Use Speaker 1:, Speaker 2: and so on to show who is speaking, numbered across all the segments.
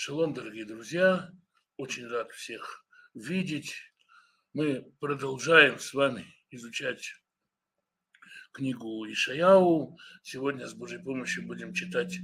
Speaker 1: Шалом, дорогие друзья! Очень рад всех видеть. Мы продолжаем с вами изучать книгу Ишаяу. Сегодня с Божьей помощью будем читать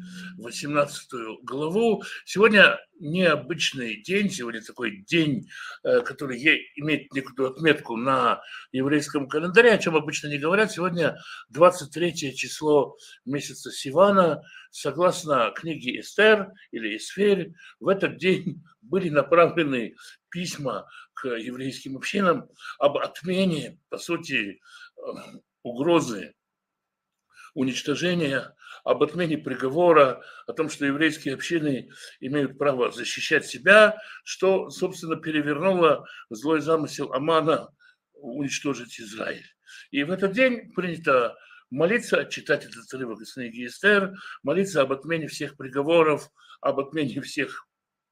Speaker 1: 18 главу. Сегодня необычный день, сегодня такой день, который имеет некую отметку на еврейском календаре, о чем обычно не говорят. Сегодня 23 число месяца Сивана. Согласно книге Эстер или Эсферь, в этот день были направлены письма к еврейским общинам об отмене, по сути, угрозы уничтожения, об отмене приговора, о том, что еврейские общины имеют право защищать себя, что, собственно, перевернуло злой замысел Амана уничтожить Израиль. И в этот день принято молиться, читать этот отрывок из книги Эстер, молиться об отмене всех приговоров, об отмене всех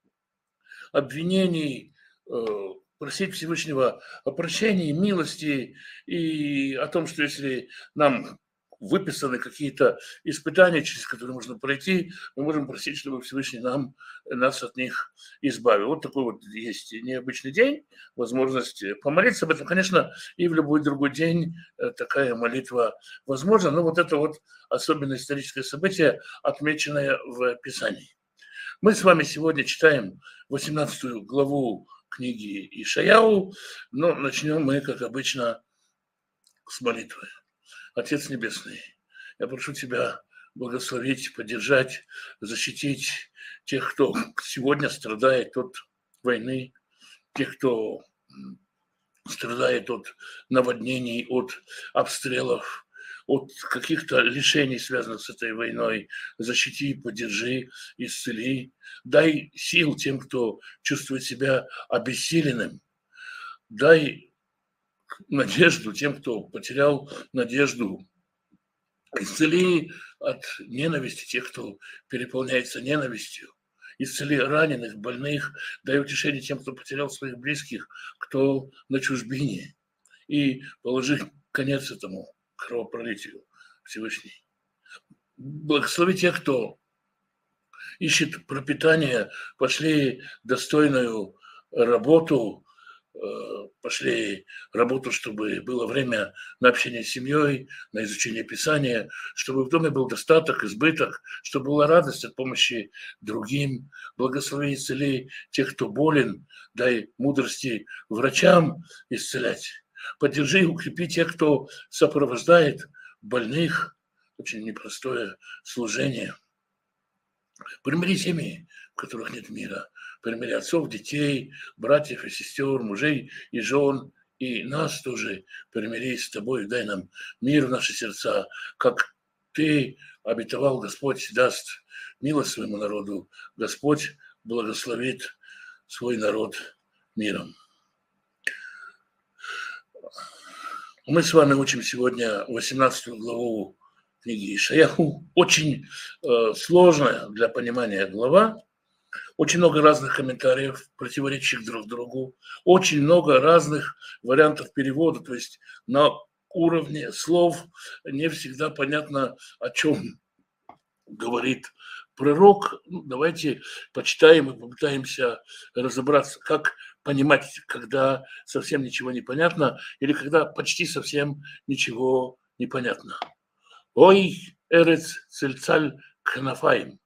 Speaker 1: обвинений, просить Всевышнего о прощении, милости и о том, что если нам выписаны какие-то испытания, через которые можно пройти, мы можем просить, чтобы Всевышний нас от них избавил. Вот такой вот есть необычный день, возможность помолиться об этом. Конечно, и в любой другой день такая молитва возможна, но вот это вот особенное историческое событие, отмеченное в Писании. Мы с вами сегодня читаем 18 главу книги Ишаяу, но начнем мы, как обычно, с молитвы. Отец Небесный, я прошу Тебя благословить, поддержать, защитить тех, кто сегодня страдает от войны, тех, кто страдает от наводнений, от обстрелов, от каких-то лишений, связанных с этой войной. Защити, поддержи, исцели. Дай сил тем, кто чувствует себя обессиленным. Дай надежду тем, кто потерял надежду. Исцели от ненависти тех, кто переполняется ненавистью. Исцели раненых, больных, дай утешение тем, кто потерял своих близких, кто на чужбине. И положи конец этому кровопролитию, Всевышний. Благослови тех, кто ищет пропитание, пошли достойную работу, пошли работу, чтобы было время на общение с семьей, на изучение Писания, чтобы в доме был достаток, избыток, чтобы была радость от помощи другим. Благослови и исцели тех, кто болен, дай мудрости врачам исцелять. Поддержи и укрепи тех, кто сопровождает больных. Очень непростое служение. Примири семьи, в которых нет мира. Примири отцов, детей, братьев и сестер, мужей и жен. И нас тоже примири с тобой, дай нам мир в наши сердца, как ты обетовал, Господь даст милость своему народу. Господь благословит свой народ миром. Мы с вами учим сегодня 18 главу книги Ишаяу. Очень сложная для понимания глава. Очень много разных комментариев, противоречащих друг другу. Очень много разных вариантов перевода. То есть на уровне слов не всегда понятно, о чем говорит пророк. Давайте почитаем и попытаемся разобраться, как понимать, когда совсем ничего не понятно или когда почти совсем ничего не понятно. Ой, эрец цельцаль кнафаим.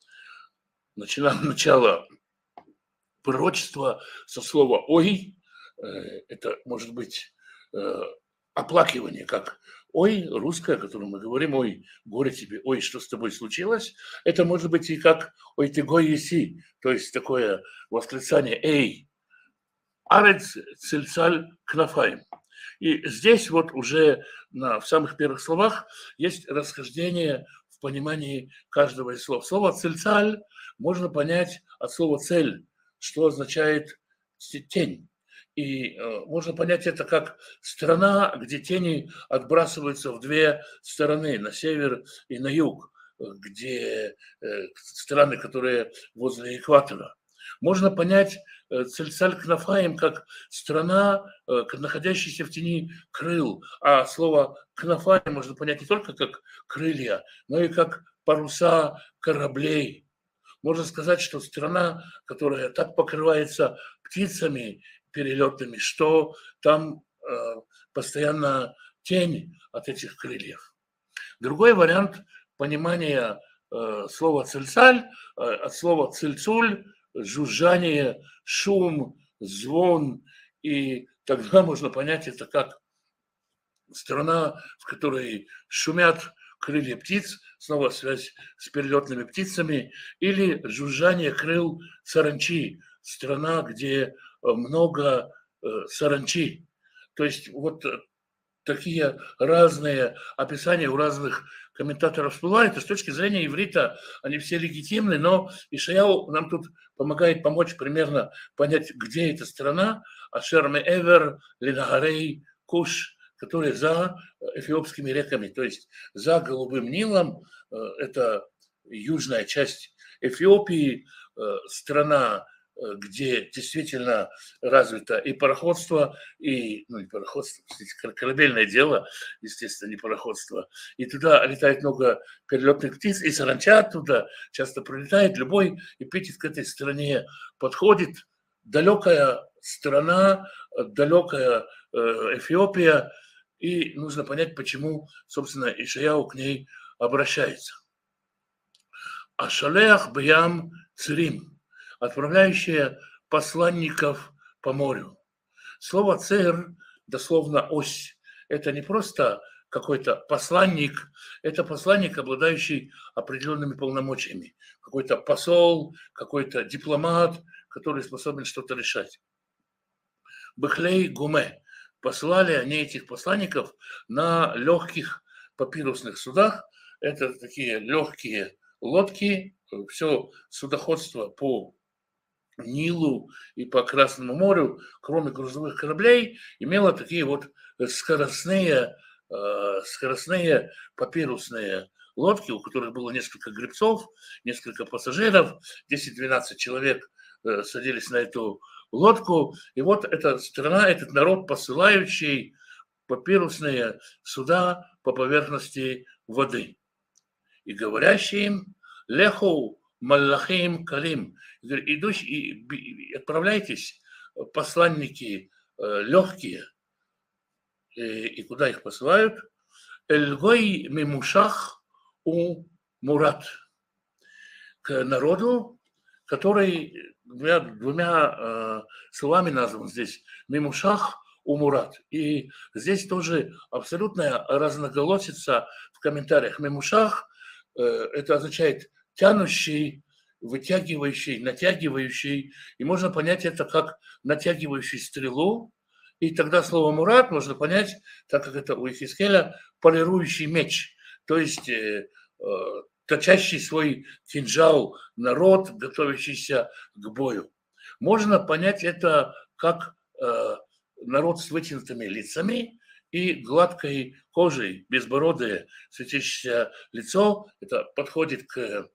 Speaker 1: Начало пророчества со слова «ой». Это может быть оплакивание, как «ой», русское, о котором мы говорим, «ой, горе тебе», «ой, что с тобой случилось». Это может быть и как «ой, ты гой еси», то есть такое восклицание «эй». Арец цельцаль кнафаим. И здесь вот уже в самых первых словах есть расхождение в понимании каждого из слов. Слово «цельцаль» можно понять от слова «цель», что означает «тень». И можно понять это как страна, где тени отбрасываются в две стороны, на север и на юг, где страны, которые возле экватора. Можно понять цельцаль кнафаим как страна, находящаяся в тени крыл. А слово кнафаим можно понять не только как крылья, но и как паруса кораблей. можно сказать, что страна, которая так покрывается птицами перелетными, что там постоянно тень от этих крыльев. Другой вариант понимания слова цельцаль, от слова цельцуль, жужжание, шум, звон, и тогда можно понять это как страна, в которой шумят крылья птиц, снова связь с перелетными птицами, или жужжание крыл саранчи, страна, где много саранчи. То есть вот такие разные описания у разных комментаторов всплывают, и с точки зрения иврита они все легитимны, но Ишаяу нам тут помочь примерно понять, где эта страна, Ашер Меэвер, Линагарей, Куш, которые за эфиопскими реками, то есть за Голубым Нилом, это южная часть Эфиопии, страна, где действительно развито и пароходство, и пароходство, корабельное дело, естественно, не пароходство. И туда летает много перелетных птиц, и саранча оттуда часто прилетает. Любой эпитет к этой стране подходит. Далекая страна, далекая Эфиопия, и нужно понять, почему, собственно, Ишаяу к ней обращается. Ашалеах бьям цирим, отправляющие посланников по морю. Слово «цер» дословно «ось». Это не просто какой-то посланник, это посланник, обладающий определенными полномочиями. Какой-то посол, какой-то дипломат, который способен что-то решать. Бехлей гуме. Посылали они этих посланников на легких папирусных судах. Это такие легкие лодки, все судоходство по Нилу и по Красному морю, кроме грузовых кораблей, имело такие вот скоростные папирусные лодки, у которых было несколько гребцов, несколько пассажиров, 10-12 человек садились на эту лодку. И вот эта страна, этот народ, посылающий папирусные суда по поверхности воды. И говорящий им: «Леху маллахим калим», идущие, и отправляйтесь, посланники легкие. И куда их посылают? Эльгой мимушах у мурат, к народу, который двумя словами назван здесь: мимушах у мурат. И здесь тоже абсолютная разноголосица в комментариях. Мимушах это означает тянущий, вытягивающий, натягивающий, и можно понять это как натягивающий стрелу. И тогда слово «мурат» можно понять, так как это у Ихискеля, полирующий меч, то есть точащий свой кинжал народ, готовящийся к бою. Можно понять это как народ с вытянутыми лицами и гладкой кожей, безбородое светящееся лицо. Это подходит к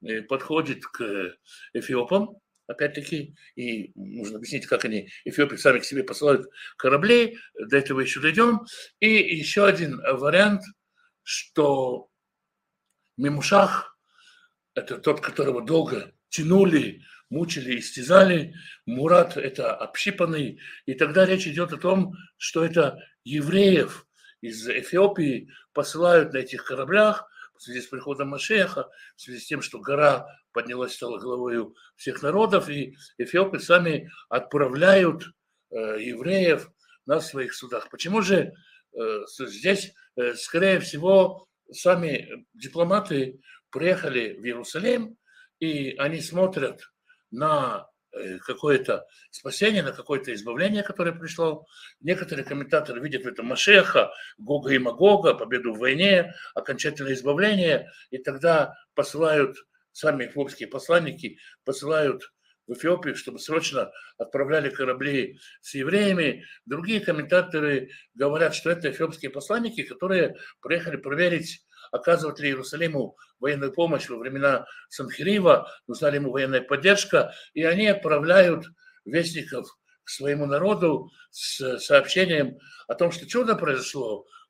Speaker 1: эфиопам, опять-таки, и нужно объяснить, как они, эфиопы, сами к себе посылают корабли, до этого еще дойдем. И еще один вариант, что мимушах – это тот, которого долго тянули, мучили, истязали. Мурат – это общипанный. И тогда речь идет о том, что это евреев из Эфиопии посылают на этих кораблях в связи с приходом Машеха, в связи с тем, что гора поднялась, стала главою всех народов, и эфиопы сами отправляют евреев на своих судах. Почему же здесь, скорее всего, сами дипломаты приехали в Иерусалим, и они смотрят на какое-то спасение, на какое-то избавление, которое пришло. Некоторые комментаторы видят в этом Машеха, Гога и Магога, победу в войне, окончательное избавление, и тогда посылают, сами эфиопские посланники посылают в Эфиопию, чтобы срочно отправляли корабли с евреями. Другие комментаторы говорят, что это эфиопские посланники, которые приехали проверить, оказывать ли Иерусалиму военную помощь во времена Санхерива, нужна ли ему военная поддержка, и они отправляют вестников к своему народу с сообщением о том, что чудо произошло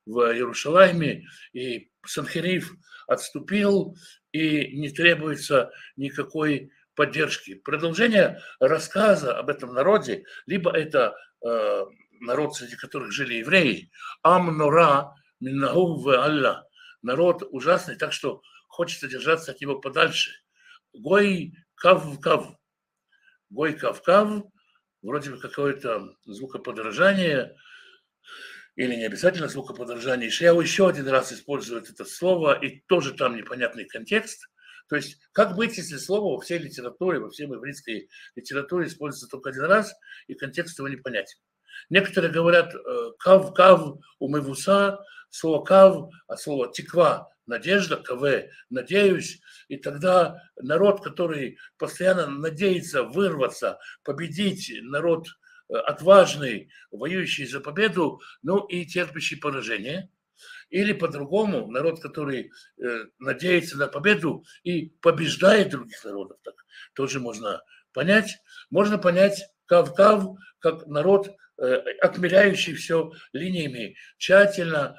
Speaker 1: в Иерусалиме, и Санхериф отступил, и не требуется никакой поддержки. Продолжение рассказа об этом народе, либо это народ, среди которых жили евреи, Ам-Нора Миннаху Алла, народ ужасный, так что хочется держаться от него подальше. Гой Кав-Кав, Гой Кав-Кав, вроде бы какое-то звукоподражание, или не обязательно звукоподражание. Ишаяу еще один раз использует это слово, и тоже там непонятный контекст. То есть, как быть, если слово во всей литературе, во всей еврейской литературе используется только один раз, и контекст его непонятен. Некоторые говорят кав-кав умывуса, слово кав, от слова тиква, надежда, каве, надеюсь, и тогда народ, который постоянно надеется вырваться, победить, народ отважный, воюющий за победу, ну и терпящий поражение. Или по-другому, народ, который надеется на победу и побеждает других народов, так тоже можно понять. Можно понять Кав-Кав как народ, отмеряющий все линиями, тщательно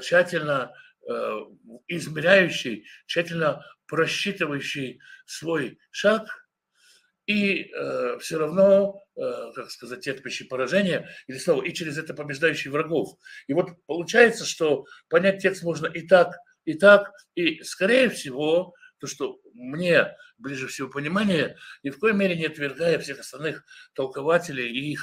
Speaker 1: измеряющий, тщательно просчитывающий свой шаг, и все равно, как сказать, терпящий поражение, или снова, и через это побеждающий врагов. И вот получается, что понять текст можно и так, и, скорее всего, то, что мне ближе всего понимание, ни в коей мере не отвергая всех остальных толкователей и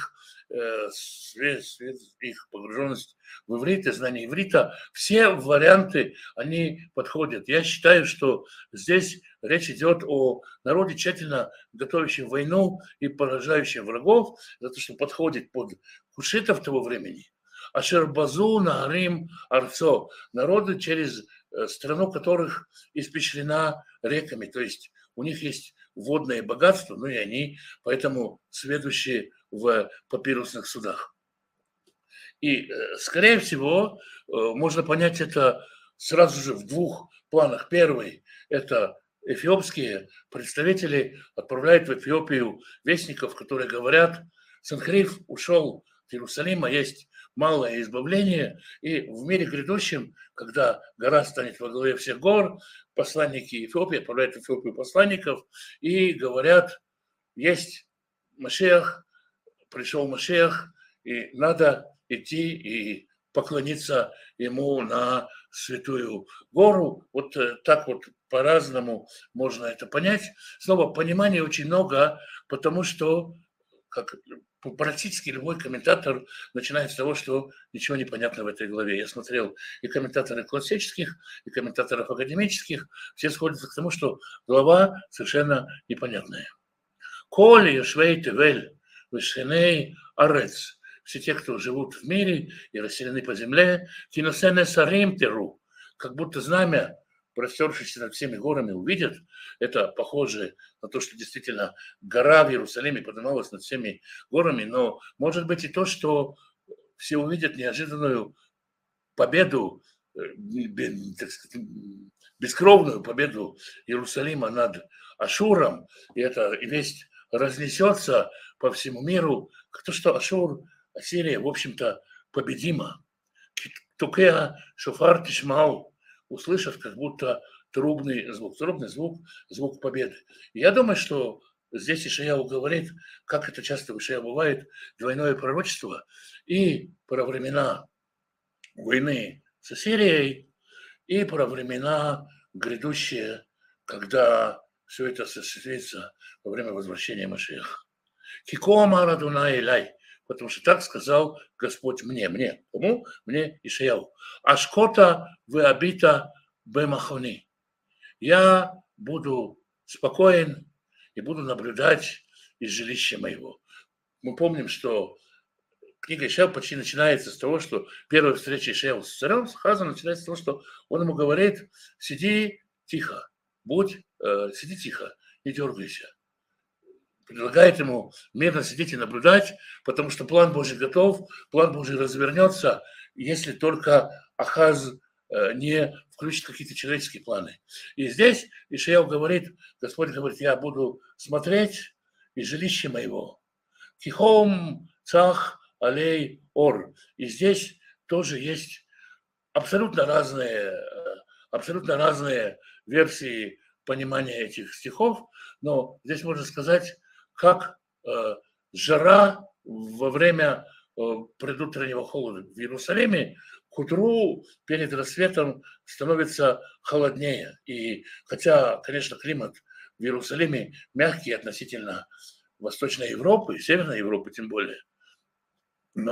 Speaker 1: их погруженность в иврит и знание иврита, все варианты, они подходят. Я считаю, что здесь речь идет о народе, тщательно готовящем войну и поражающем врагов, за то, что подходит под кушитов того времени. Ашербазу Нагарим Арцо, народы, через страну которых испещрена реками, то есть у них есть водное богатство, ну и они поэтому сведущие в папирусных судах. И, скорее всего, можно понять это сразу же в двух планах. Первый – это эфиопские представители отправляют в Эфиопию вестников, которые говорят, Санхериф ушел от Иерусалима, есть малое избавление, и в мире грядущем, когда гора станет во главе всех гор, посланники Эфиопии отправляют в Эфиопию посланников и говорят, есть Машиах, пришел Машиах, и надо идти и поклониться ему на святую гору. Вот так вот по-разному можно это понять. Снова понимания очень много, потому что как практически любой комментатор начинает с того, что ничего не понятно в этой главе. Я смотрел и комментаторы классических, и комментаторов академических, все сходятся к тому, что глава совершенно непонятная. Коли Швей Тевель, Вишеней Арец, все те, кто живут в мире и расселены по земле, Киносене Сарим Теру, как будто знамя, простершись над всеми горами, увидят. Это похоже на то, что действительно гора в Иерусалиме поднималась над всеми горами, но может быть и то, что все увидят неожиданную победу, так сказать, бескровную победу Иерусалима над Ашуром, и эта весть разнесется по всему миру, как то, что Ашур, Ассирия, в общем-то, победима. Тукеа шофар тишмау, услышат как будто трубный звук, звук победы. И я думаю, что здесь Ишаяу говорит, как это часто в Ишаяу бывает, двойное пророчество и про времена войны с Ассирией, и про времена грядущие, когда все это осуществится во время возвращения Машиаха. Кикома Радуна Илай, потому что так сказал Господь мне. Кому? Мне Ишаяу. Ашкота веабита бемахони. Я буду спокоен и буду наблюдать из жилища моего. Мы помним, что книга Ишаяу почти начинается с того, что первая встреча Ишаяу с царем, с Ахазом, начинается с того, что он ему говорит, сиди тихо, сиди тихо, не дергайся. Предлагает ему мирно сидеть и наблюдать, потому что план Божий готов, план Божий развернется, если только Ахаз не включит какие-то человеческие планы. И здесь Ишаяу говорит, Господь говорит, я буду смотреть из жилища моего. Кихом цах алей ор. И здесь тоже есть абсолютно разные версии понимания этих стихов, но здесь можно сказать, как жара во время предутреннего холода в Иерусалиме к утру перед рассветом становится холоднее. И хотя, конечно, климат в Иерусалиме мягкий относительно Восточной Европы, Северной Европы тем более, но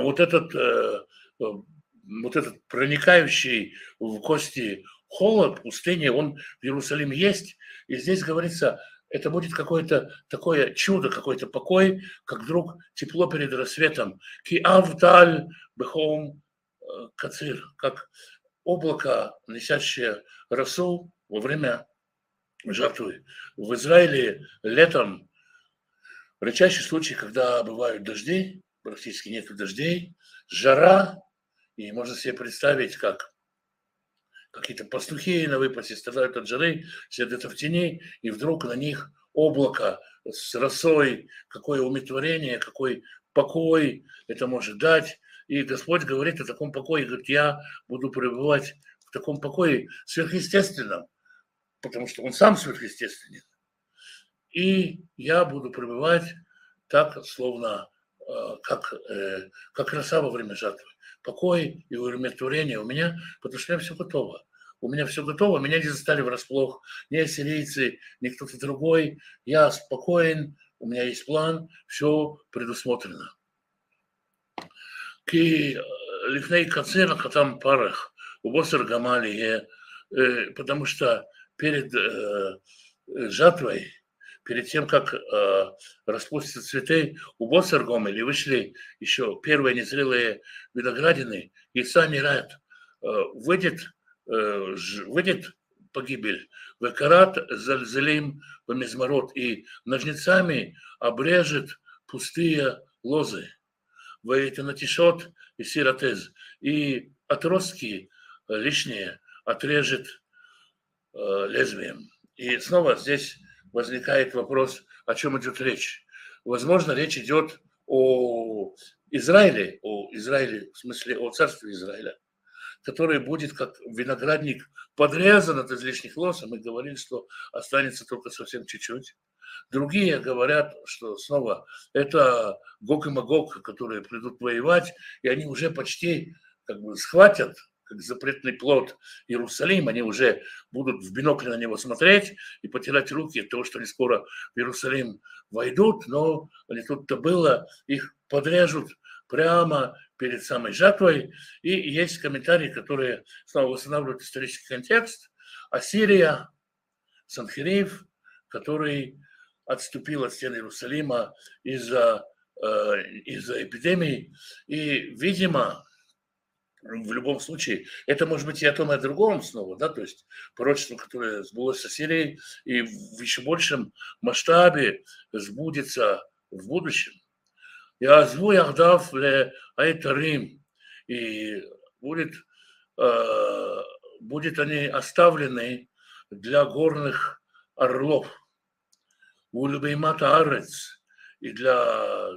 Speaker 1: вот этот проникающий в кости холод пустыни, он в Иерусалиме есть. И здесь говорится, это будет какое-то такое чудо, какой-то покой, как вдруг тепло перед рассветом. Ки авдаль бехом кацир, как облако, несящее росу во время жатвы. В Израиле летом редчайший случай, когда бывают дожди, практически нет дождей, жара, и можно себе представить, как какие-то пастухи на выпасе страдают от жары, сидят в тени, и вдруг на них облако с росой, какое умиротворение, какой покой это может дать. И Господь говорит о таком покое, говорит, я буду пребывать в таком покое сверхъестественном, потому что Он сам сверхъестественен. И я буду пребывать так, словно как роса во время жатвы. Покой и умиротворение у меня, потому что у меня все готово. У меня все готово, меня не застали врасплох ни ассирийцы, ни кто-то другой. Я спокоен, у меня есть план, все предусмотрено. כי לפני קציר חתם פרח ובוסר גמל יהיה, потому что перед жатвой, перед тем, как распустятся цветы, у Боссергомеля вышли еще первые незрелые виноградины, и сами рад, выйдет погибель, векарат зальзелим помизмарот, и ножницами обрежет пустые лозы, вейтанатишот и сиротез, и отростки лишние отрежет лезвием. И снова здесь возникает вопрос, о чем идет речь. Возможно, речь идет о Израиле, в смысле о царстве Израиля, который будет как виноградник подрезан от излишних лоз, а мы говорили, что останется только совсем чуть-чуть. Другие говорят, что снова это Гог и Магог, которые придут воевать, и они уже почти как бы схватят как запретный плод Иерусалим, они уже будут в бинокль на него смотреть и потирать руки от того, что они скоро в Иерусалим войдут, но не тут-то было, их подрежут прямо перед самой жатвой. И есть комментарии, которые снова восстанавливают исторический контекст. Ассирия, Санхериф, который отступил от стен Иерусалима из-за эпидемии. И, видимо, в любом случае, это может быть и о том, и о другом снова, да, то есть пророчество, которое сбылось с Ассирией и в еще большем масштабе сбудется в будущем. Я озву яхдав ле айтарим, и будет они оставлены для горных орлов, у любеймата арец, и для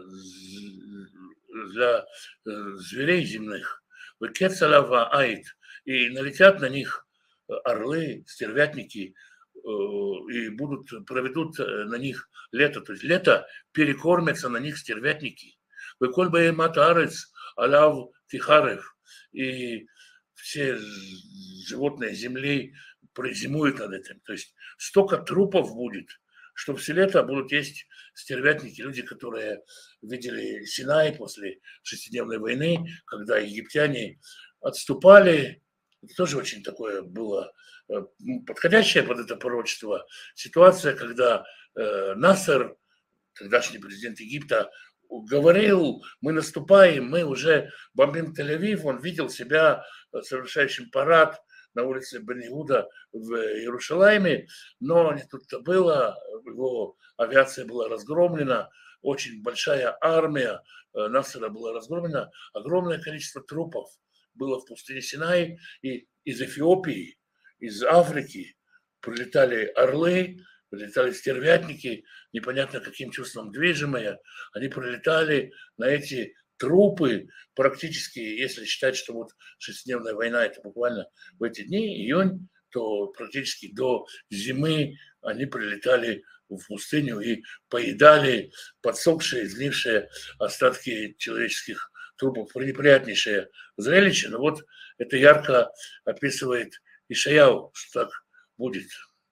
Speaker 1: зверей земных, Кецалава Айт, и налетят на них орлы, стервятники, и проведут на них лето. То есть лето перекормятся на них стервятники. Выколь бы матарец, алав тихарев, и все животные земли прозимуют над этим. То есть столько трупов будет, что все лето будут есть стервятники, люди, которые видели Синай после шестидневной войны, когда египтяне отступали. Это тоже очень такое было подходящее под это пророчество ситуация, когда Насер, тогдашний президент Египта, говорил, мы наступаем, мы уже бомбим Тель-Авив, он видел себя совершающим парад на улице Бен-Иуда в Иерусалиме, но не тут-то было, его авиация была разгромлена, очень большая армия Насера была разгромлена, огромное количество трупов было в пустыне Синай, и из Эфиопии, из Африки прилетали орлы, прилетали стервятники, непонятно каким чувством движимые, они прилетали на эти трупы практически, если считать, что вот шестидневная война это буквально в эти дни, июнь, то практически до зимы они прилетали в пустыню и поедали подсохшие, сгнившие остатки человеческих трупов. Неприятнейшее зрелище, но вот это ярко описывает Ишаяу, что так будет.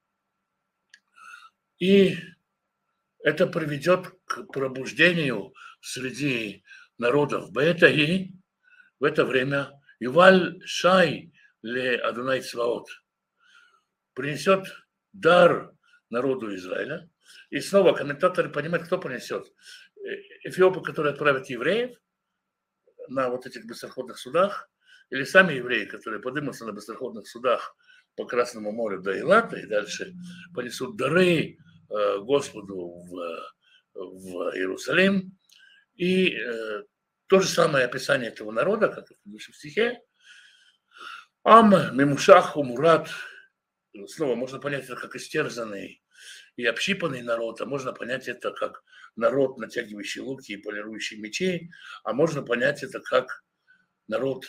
Speaker 1: И это приведет к пробуждению среди народов. И в это время Юваль Шай ле Адунай Цваот принесет дар народу Израиля. И снова комментаторы понимают, кто принесет. Эфиопы, которые отправят евреев на вот этих быстроходных судах, или сами евреи, которые поднимутся на быстроходных судах по Красному морю до Илата и дальше понесут дары Господу в Иерусалим. И то же самое описание этого народа, как в предыдущем стихе. Ам, Мемушах, Умурат. Снова можно понять это как истерзанный и общипанный народ, а можно понять это как народ, натягивающий луки и полирующий мечи, а можно понять это как народ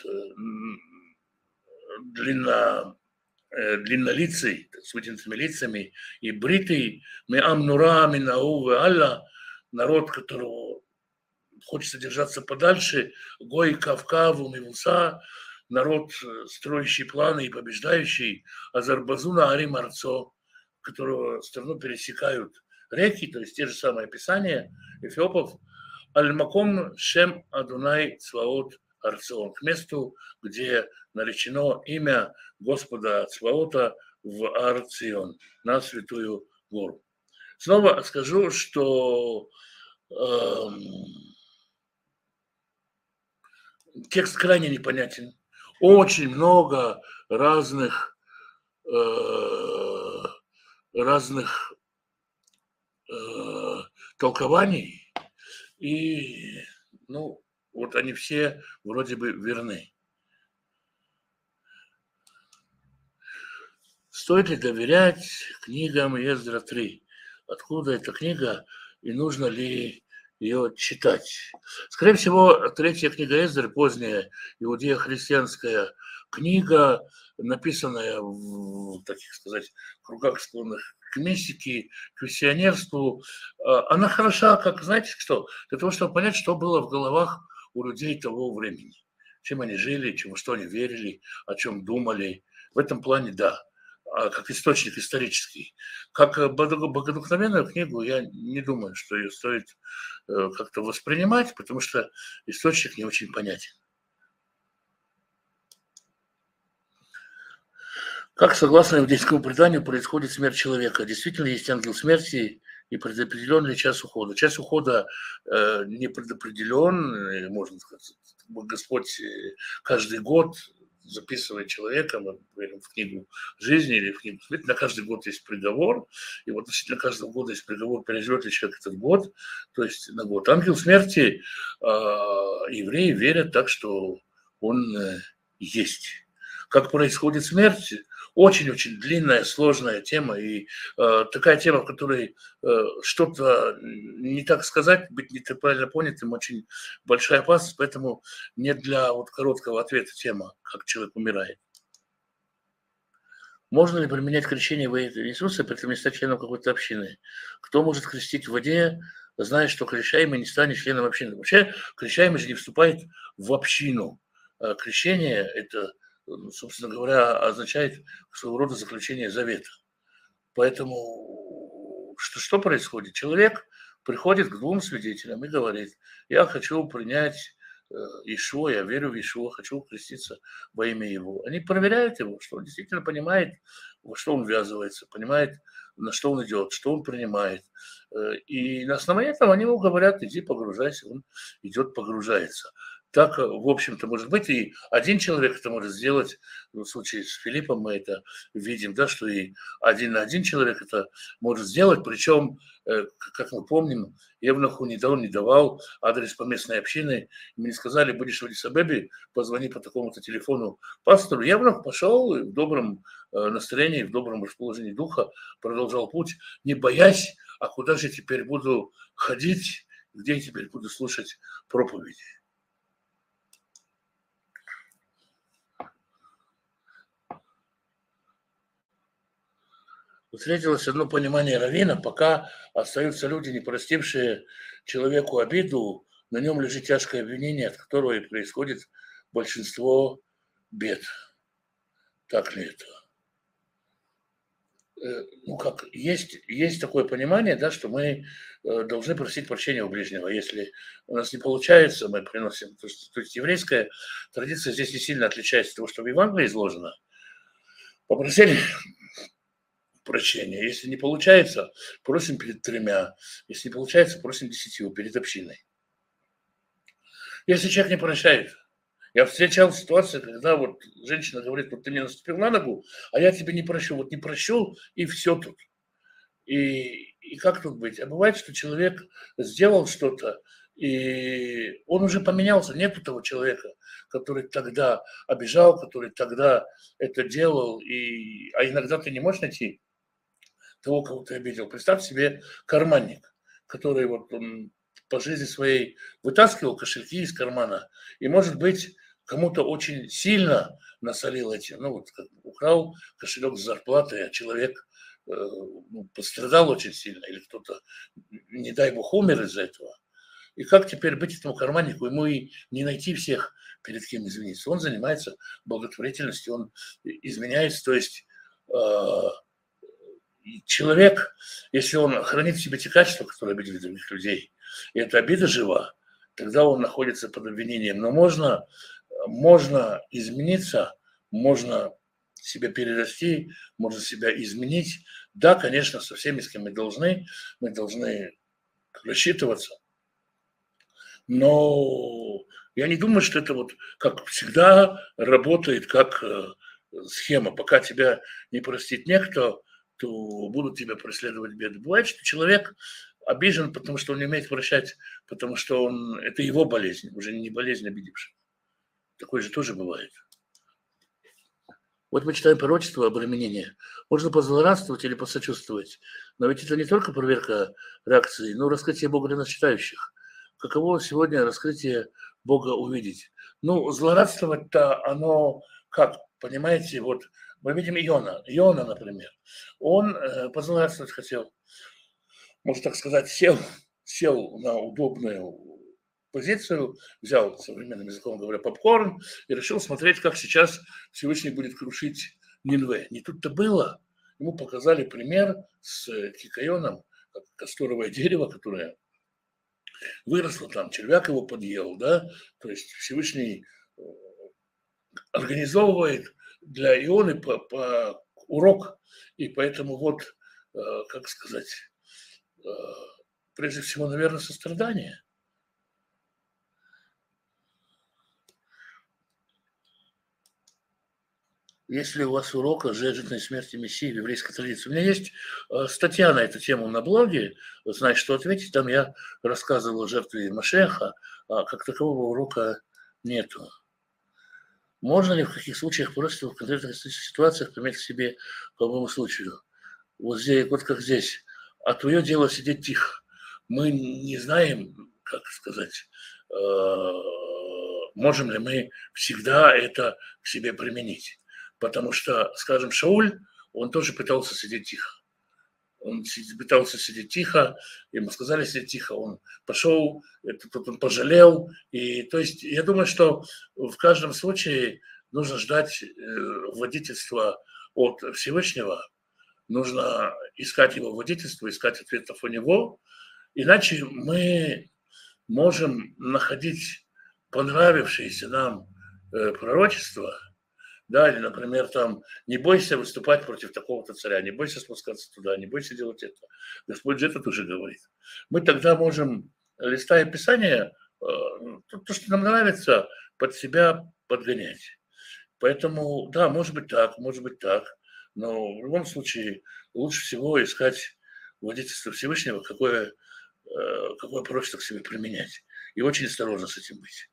Speaker 1: длиннолицый, с вытянутыми лицами, и бритый, меам нура минау алла, народ, которого хочется держаться подальше, гой кавкаву мивуса, народ, строящий планы и побеждающий, Азарбазуна Арим Арцо, которого страну пересекают реки, то есть те же самые описания эфиопов, Аль-Маком Шем Адунай Цваот Арцион, к месту, где наречено имя Господа Цваота в Арцион, на Святую Гору. Снова скажу, что текст крайне непонятен. Очень много разных толкований, и ну, вот они все вроде бы верны. Стоит ли доверять книгам Ездра 3? Откуда эта книга и нужно ли ее читать? Скорее всего, третья книга Эздры, поздняя иудео-христианская книга, написанная в, таких сказать, кругах, склонных к мистике, к миссионерству, она хороша, как, знаете что, для того, чтобы понять, что было в головах у людей того времени, чем они жили, что они верили, о чем думали. В этом плане, да, как источник исторический. Как богодухновенную книгу я не думаю, что ее стоит как-то воспринимать, потому что источник не очень понятен. Как, согласно иудейскому преданию, происходит смерть человека? Действительно, есть ангел смерти и предопределенный час ухода. Час ухода не предопределен, можно сказать, Господь каждый год записывает человека, мы говорим, в книгу жизни или в книгу смерти, на каждый год есть приговор, и вот относительно каждого года есть приговор, переживет ли человек этот год, то есть на год. Ангел смерти евреи верят так, что он есть. Как происходит смерть? Очень-очень длинная, сложная тема, и такая тема, в которой что-то не так сказать, быть не так правильно понятым, очень большая опасность, поэтому не для вот короткого ответа тема, как человек умирает. Можно ли применять крещение во имя Иисуса, при этом не стать членом какой-то общины? Кто может крестить в воде, зная, что крещаемый не станет членом общины? Вообще, крещаемый же не вступает в общину. Крещение – это, собственно говоря, означает своего рода заключение завета. Поэтому что происходит? Человек приходит к двум свидетелям и говорит: я хочу принять Ишуа, я верю в Ишуа, хочу креститься во имя Его. Они проверяют его, что он действительно понимает, во что он ввязывается, понимает, на что он идет, что он принимает. И на основании этого они ему говорят: иди погружайся, он идет, погружается. Так, в общем-то, может быть, и один человек это может сделать. В случае с Филиппом мы это видим, да, что и один на один человек это может сделать. Причем, как мы помним, Евнуху не давал адрес поместной общины. Мне сказали: будешь в Адис-Абебе, позвони по такому-то телефону пастору. Евнух пошел и в добром настроении, в добром расположении духа продолжал путь, не боясь, а куда же теперь буду ходить, где я теперь буду слушать проповеди. встретилось одно понимание раввина, пока остаются люди, не простившие человеку обиду, на нем лежит тяжкое обвинение, от которого и происходит большинство бед. Так ли это? Ну как, есть такое понимание, да, что мы должны просить прощения у ближнего. Если у нас не получается, мы приносим. То есть еврейская традиция здесь не сильно отличается от того, что в Евангелии изложено. Попросили прощения. Если не получается, просим перед 3. Если не получается, просим 10 перед общиной. Если человек не прощает, я встречал ситуацию, когда вот женщина говорит, вот ты мне наступил на ногу, а я тебе не прощу. Вот не прощу, и все тут. И как тут быть? А бывает, что человек сделал что-то, и он уже поменялся. Нету того человека, который тогда обижал, который тогда это делал. А иногда ты не можешь найти того, кого ты обидел. Представь себе карманник, который вот он по жизни своей вытаскивал кошельки из кармана и, может быть, кому-то очень сильно насолил этим. Ну, вот украл кошелек с зарплаты, а человек пострадал очень сильно, или кто-то, не дай бог, умер из-за этого. И как теперь быть этому карманнику? Ему и не найти всех, перед кем извиниться. Он занимается благотворительностью, он изменяется. То есть человек, если он хранит в себе те качества, которые обидели других людей, и эта обида жива, тогда он находится под обвинением. Но можно измениться, можно себя перерасти, можно себя изменить. Да, конечно, со всеми, с кем мы должны рассчитываться. Но я не думаю, что это вот, как всегда, работает как схема. Пока тебя не простит некто, то будут тебя преследовать беды. Бывает, что человек обижен, потому что он не умеет прощать, потому что это его болезнь, уже не болезнь обидевшего. Такое же тоже бывает. Вот мы читаем пророчество обременения. Можно позлорадствовать или посочувствовать. Но ведь это не только проверка реакции, но и раскрытие Бога для нас читающих. Каково сегодня раскрытие Бога увидеть? Ну, злорадствовать-то оно как? Понимаете, вот мы видим Иона, например. Он позлорадствовать хотел. Можно так сказать, сел на удобную позицию, взял, современным языком говоря, попкорн и решил смотреть, как сейчас Всевышний будет крушить Нинве. Не тут-то было. Ему показали пример с кикайоном, касторовое дерево, которое выросло там, червяк его подъел, да, то есть Всевышний организовывает для Ионы урок, и поэтому вот, как сказать, прежде всего, наверное, сострадание. Если у вас урок о жизни и смерти Мессии в еврейской традиции. У меня есть статья на эту тему на блоге, «Знать, что ответить». Там я рассказывал о жертве Машеха, а как такового урока нету. Можно ли в каких случаях просто в конкретных ситуациях пометь к себе по моему случаю? Вот здесь, вот как здесь. А твое дело сидеть тихо. Мы не знаем, как сказать, можем ли мы всегда это к себе применить. Потому что, скажем, Шауль, он тоже пытался сидеть тихо. Он пытался сидеть тихо, ему сказали сидеть тихо, он пошел, он пожалел. И, то есть я думаю, что в каждом случае нужно ждать водительства от Всевышнего, нужно искать его водительство, искать ответов у него, иначе мы можем находить понравившиеся нам пророчества, да, или, например, там, не бойся выступать против такого-то царя, не бойся спускаться туда, не бойся делать это. Господь же это тоже говорит. Мы тогда можем, листая Писание, то, что нам нравится, под себя подгонять. Поэтому, да, может быть так, но в любом случае лучше всего искать водительство Всевышнего, какое пророчество к себе применять. И очень осторожно с этим быть.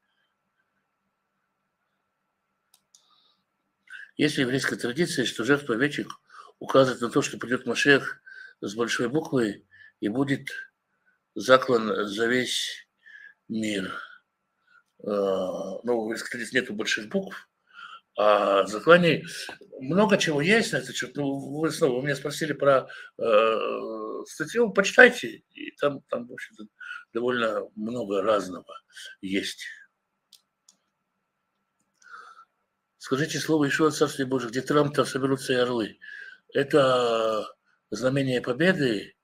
Speaker 1: Есть в еврейской традиции, что жертвовечек указывает на то, что придет Машех с большой буквы и будет заклан за весь мир. Ну, в еврейской традиции нету больших букв,
Speaker 2: о заклании. Много чего есть на этот счет. Ну, вы снова меня спросили про статью, почитайте, и там в общем-то, довольно много разного есть. Скажите слово Ишуа Царствие Божие, где Трамп, там соберутся и орлы. Это знамение победы